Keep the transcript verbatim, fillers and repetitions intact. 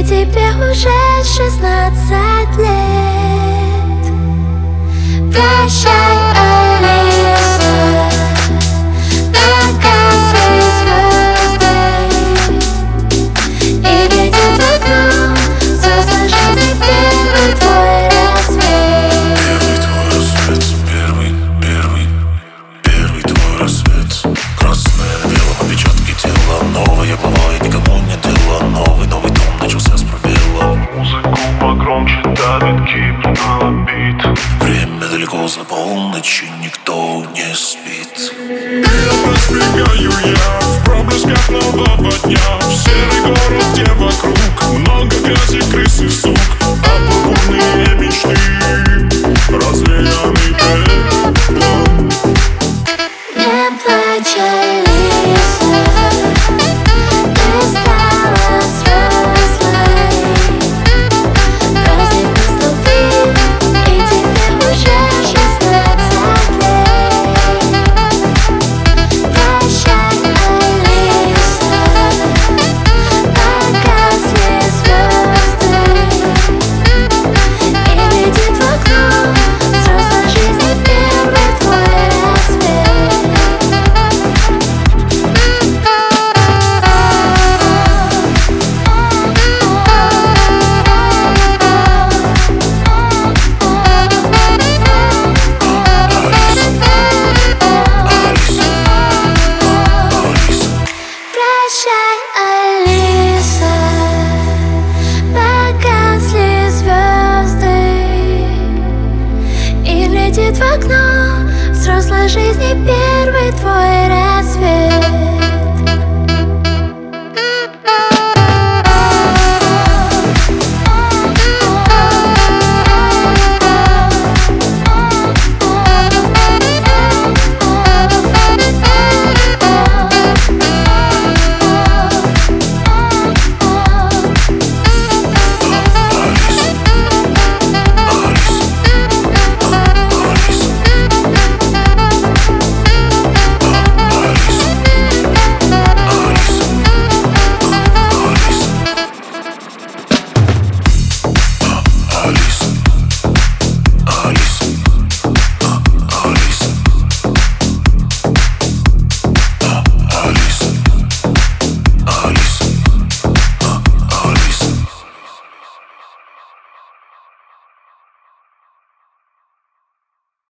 тебе уже шестнадцать лет. Прощай, Алиса, показывай звезды и глядит в окно взрослой жизни первый твой рассвет. Первый твой рассвет, первый, первый, первый твой рассвет. Красное на белом отпечатки тела, новое, плавое, никому не дело. Новый, новый дом начался с пробела. Музыку погромче давит кип на бит. Время далеко за полночь, и никто не спит. Я пробегаю я в проблесках нового дня. В серый город, где вокруг много грязи, крыс и сук, а пурпурные мечты развеяны пеплом. Не плачь, Алиса, ты стала взрослой. Праздник наступил, и тебе уже шестнадцать лет. Прощай, Алиса, погасли звезды и глядит в окно взрослой жизни первый твой рассвет. Прощай, Алиса, погасли звезды и глядит в окно взрослой жизни первый твой рассвет. Алиса.